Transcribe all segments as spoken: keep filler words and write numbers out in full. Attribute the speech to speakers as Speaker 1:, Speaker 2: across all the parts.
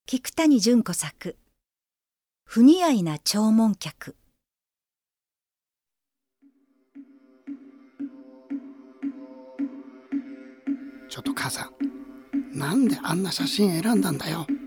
Speaker 1: 菊谷純子作不似合いな弔問客。
Speaker 2: ちょっと母さん、なんであんな写真選んだんだよ。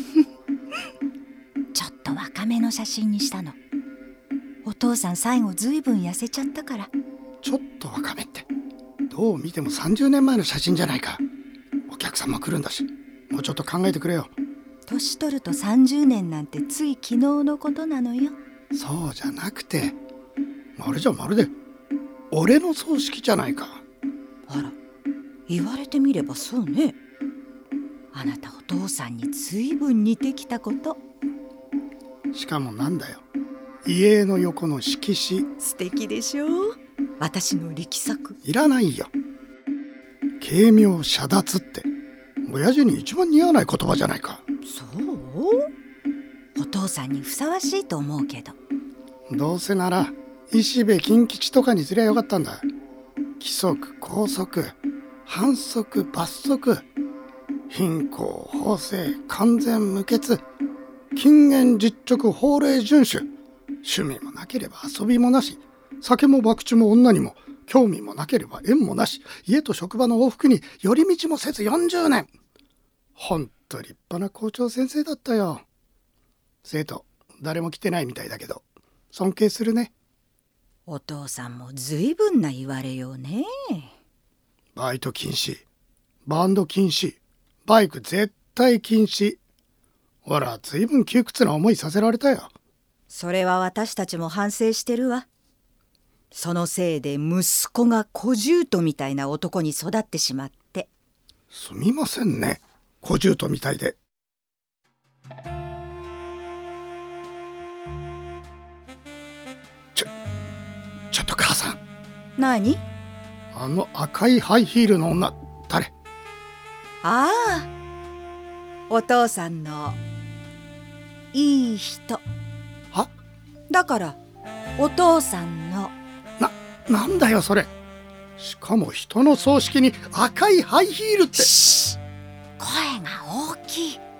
Speaker 1: ちょっと若めの写真にしたの。お父さん最後ずいぶん痩せちゃったから。
Speaker 2: ちょっと若めってどう見てもさんじゅうねんまえの写真じゃないか。お客さんも来るんだし、もうちょっと考えてくれよ。
Speaker 1: 年取るとさんじゅうねんなんてつい昨日のことなのよ。
Speaker 2: そうじゃなくて、あれじゃまるで俺の葬式じゃないか。
Speaker 1: あら、言われてみればそうね。あなたお父さんにずいぶん似てきたこと。
Speaker 2: しかもなんだよ、家の横の色紙。
Speaker 1: 素敵でしょ。私の力作。
Speaker 2: いらないよ。軽妙遮奪って親父に一番似合わない言葉じゃないか。
Speaker 1: そう？お父さんにふさわしいと思うけど。
Speaker 2: どうせなら石部金吉とかにすりゃよかったんだ。規則拘束、反則罰則、貧困法制、完全無欠、禁煙実直、法令遵守。趣味もなければ遊びもなし、酒も博打も女にも興味もなければ縁もなし、家と職場の往復に寄り道もせずよんじゅうねん。ほんと立派な校長先生だったよ。生徒誰も来てないみたいだけど尊敬するね。
Speaker 1: お父さんもずいぶんな言われようね。
Speaker 2: バイト禁止、バンド禁止、バイク絶対禁止。ほら、ずいぶん窮屈な思いさせられたよ。
Speaker 1: それは私たちも反省してるわ。そのせいで息子が小姑みたいな男に育ってしまって。
Speaker 2: すみませんね、小姑みたいで。ちょちょっと母さん。
Speaker 1: 何？
Speaker 2: あの赤いハイヒールの女、誰？
Speaker 1: ああ、お父さんのいい人。
Speaker 2: は？
Speaker 1: だからお父さんの。
Speaker 2: な、なんだよそれ。しかも人の葬式に赤いハイヒールって。
Speaker 1: シーッ、声が大きい。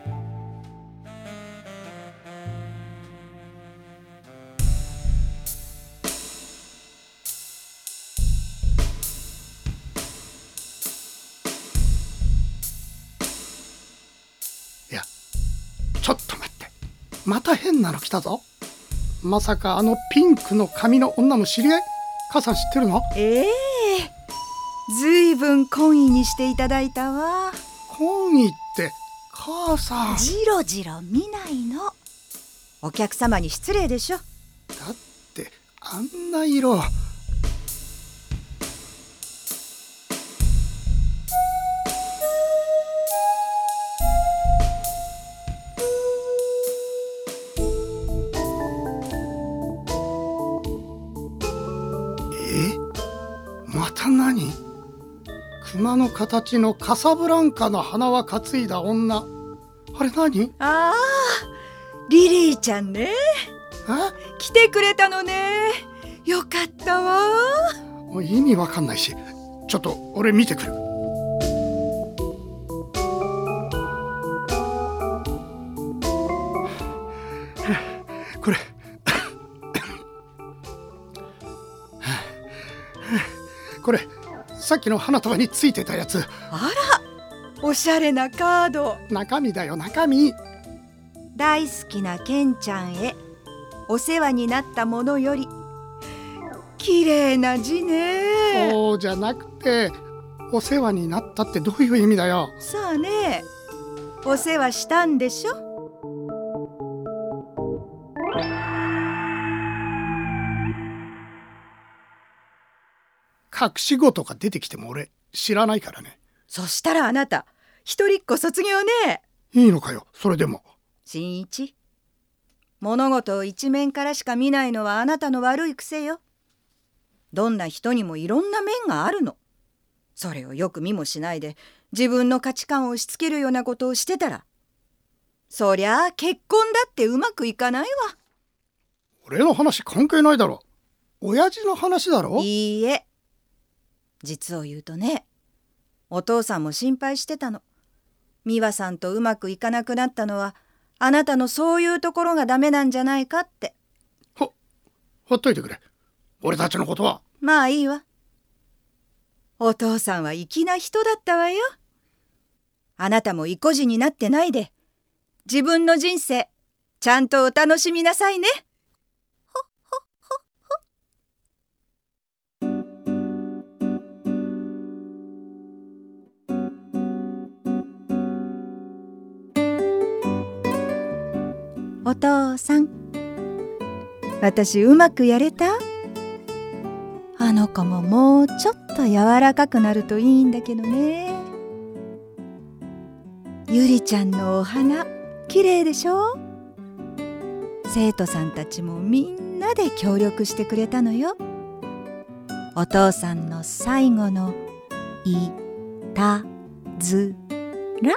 Speaker 2: いや、ちょっと待って、また変なの来たぞ。まさかあのピンクの髪の女も知り合い？母さん知ってるの？
Speaker 1: ええー、ずいぶん懇意にしていただいたわ。
Speaker 2: 懇意って母さん。
Speaker 1: じろじろ見ないの。お客様に失礼でしょ。
Speaker 2: だってあんな色。また何？熊の形のカサブランカの花輪担いだ女。あれ何？
Speaker 1: ああ、リリーちゃんね。
Speaker 2: え？
Speaker 1: 来てくれたのね。よかったわ。
Speaker 2: もう意味わかんないし、ちょっと俺見てくる。これこれさっきの花束についてたやつ。
Speaker 1: あら、おしゃれなカード。
Speaker 2: 中身だよ、中身。
Speaker 1: 大好きなケンちゃんへ、お世話になったものより。綺麗な字ね。
Speaker 2: そうじゃなくて、お世話になったってどういう意味だよ。
Speaker 1: さあね、お世話したんでしょ。
Speaker 2: 隠し子とか出てきても俺知らないからね。
Speaker 1: そしたらあなた一人っ子卒業ね。
Speaker 2: いいのかよ、それでも。
Speaker 1: 新一、物事を一面からしか見ないのはあなたの悪い癖よ。どんな人にもいろんな面があるの。それをよく見もしないで自分の価値観を押し付けるようなことをしてたら、そりゃあ結婚だってうまくいかないわ。
Speaker 2: 俺の話関係ないだろ。親父の話だろ。
Speaker 1: いいえ、実を言うとね、お父さんも心配してたの。美和さんとうまくいかなくなったのはあなたのそういうところがダメなんじゃないかって。
Speaker 2: ほ、ほっといてくれ。俺たちのことは。
Speaker 1: まあいいわ。お父さんは粋な人だったわよ。あなたも意固地になってないで、自分の人生ちゃんとお楽しみなさいね。ほほほほ。お父さん、私うまくやれた？あの子ももうちょっと柔らかくなるといいんだけどね。ゆりちゃんのお花きれいでしょ？生徒さんたちもみんなで協力してくれたのよ。お父さんの最後のいたずら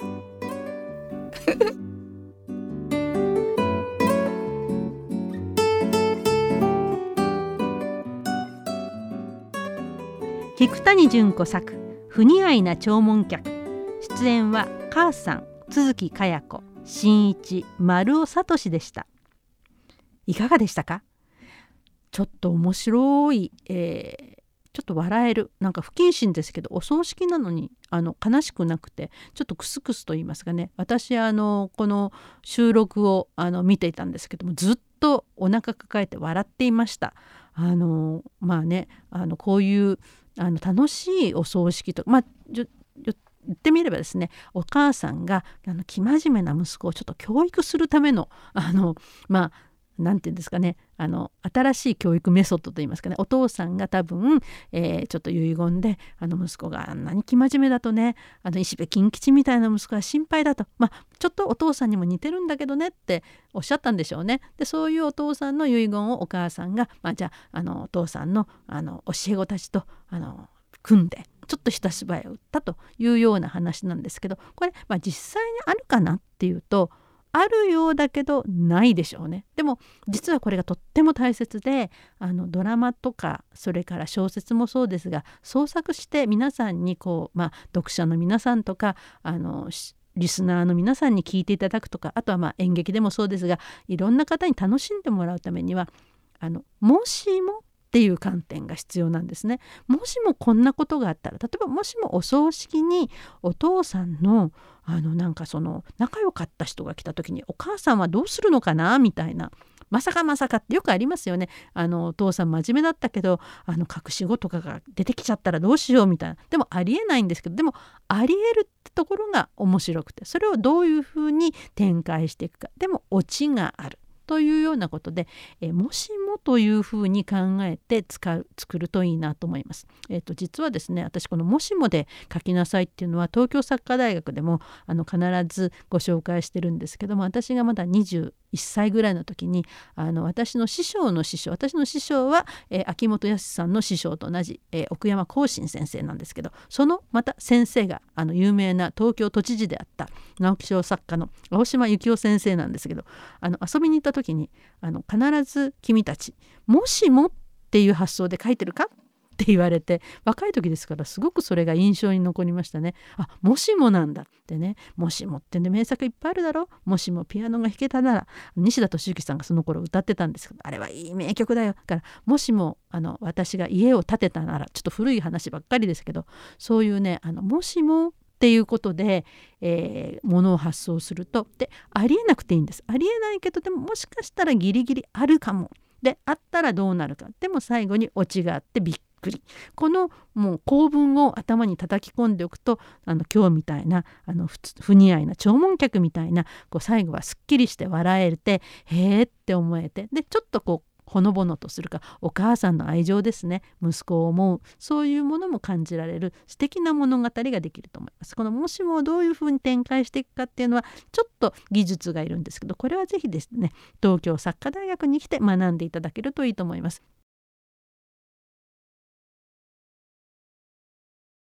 Speaker 3: 菊谷純子作不似合いな弔問客。出演は母さん、都築かや子、新一、丸尾聡でした。いかがでしたか？ちょっと面白い、えー、ちょっと笑える、なんか不謹慎ですけどお葬式なのにあの悲しくなくてちょっとクスクスと言いますかね。私あのこの収録をあの見ていたんですけども、ずっとお腹抱えて笑っていました。あのまあね、あのこういうあの楽しいお葬式と、まあ言ってみればですね、お母さんがあの生真面目な息子をちょっと教育するためのあのまあなんていうんですかね、あの新しい教育メソッドといいますかね、お父さんが多分、えー、ちょっと遺言であの息子があんなに生真面目だとね、あの石部金吉みたいな息子は心配だと、まあちょっとお父さんにも似てるんだけどねっておっしゃったんでしょうね。でそういうお父さんの遺言をお母さんが、まあ、じゃあ、あのお父さんのあの教え子たちとあの組んでちょっとした芝居を打ったというような話なんですけど、これ、まあ、実際にあるかなっていうとあるようだけどないでしょうね。でも実はこれがとっても大切で、あのドラマとかそれから小説もそうですが、創作して皆さんにこう、まあ、読者の皆さんとかあのリスナーの皆さんに聞いていただくとか、あとはまあ演劇でもそうですが、いろんな方に楽しんでもらうためにはあのもしもっていう観点が必要なんですね。もしもこんなことがあったら、例えばもしもお葬式にお父さんのあのなんかその仲良かった人が来た時にお母さんはどうするのかなみたいな、まさかまさかってよくありますよね。あのお父さん真面目だったけどあの隠し子とかが出てきちゃったらどうしようみたいな。でもありえないんですけど、でもありえるってところが面白くて、それをどういうふうに展開していくか、でもオチがあるというようなことで、えもしもというふうに考えて使う作るといいなと思います。えーと、実はですね、私このもしもで書きなさいっていうのは東京作家大学でもあの必ずご紹介してるんですけども、私がまだにじゅういっさいぐらいの時にあの私の師匠の師匠私の師匠は、えー、秋元康さんの師匠と同じ、えー、奥山光信先生なんですけど、そのまた先生があの有名な東京都知事であった直木賞作家の青島幸男先生なんですけど、あの遊びに行った時にあの必ず君たちもしもっていう発想で書いてるかって言われて、若い時ですからすごくそれが印象に残りましたね。あ、もしもなんだってね。もしもってね、名作いっぱいあるだろ。もしもピアノが弾けたなら、西田敏行さんがその頃歌ってたんですけど、あれはいい名曲だよ。だからもしもあの私が家を建てたなら、ちょっと古い話ばっかりですけど、そういうね、あのもしもっていうことで、えー、ものを発想すると、でありえなくていいんです。ありえないけど、でももしかしたらギリギリあるかも。であったらどうなるか。でも最後にオチがあってびっくり。このもう構文を頭に叩き込んでおくと、あの今日みたいなあの不似合いな弔問客みたいな、こう最後はすっきりして笑えて、へーって思えて、でちょっとこうほのぼのとするか、お母さんの愛情ですね、息子を思う、そういうものも感じられる素敵な物語ができると思います。このもしもをどういうふうに展開していくかっていうのはちょっと技術がいるんですけど、これはぜひですね東京作家大学に来て学んでいただけるといいと思います。